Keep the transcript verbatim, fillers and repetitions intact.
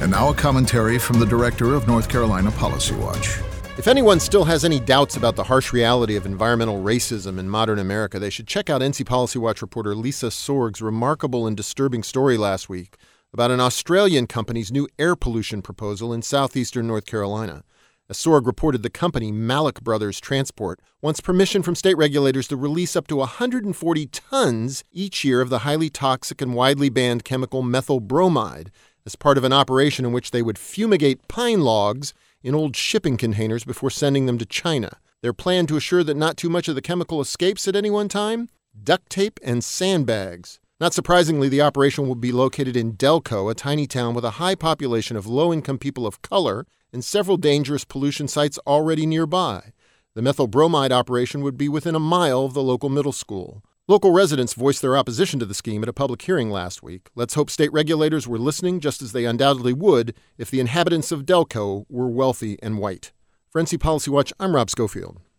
And now a commentary from the director of North Carolina Policy Watch. If anyone still has any doubts about the harsh reality of environmental racism in modern America, they should check out N C Policy Watch reporter Lisa Sorg's remarkable and disturbing story last week about an Australian company's new air pollution proposal in southeastern North Carolina. As Sorg reported, the company, Malek Brothers Transport, wants permission from state regulators to release up to one hundred forty tons each year of the highly toxic and widely banned chemical methyl bromide as part of an operation in which they would fumigate pine logs in old shipping containers before sending them to China. Their plan to assure that not too much of the chemical escapes at any one time? Duct tape and sandbags. Not surprisingly, the operation will be located in Delco, a tiny town with a high population of low-income people of color and several dangerous pollution sites already nearby. The methyl bromide operation would be within a mile of the local middle school. Local residents voiced their opposition to the scheme at a public hearing last week. Let's hope state regulators were listening, just as they undoubtedly would if the inhabitants of Delco were wealthy and white. For N C Policy Watch, I'm Rob Schofield.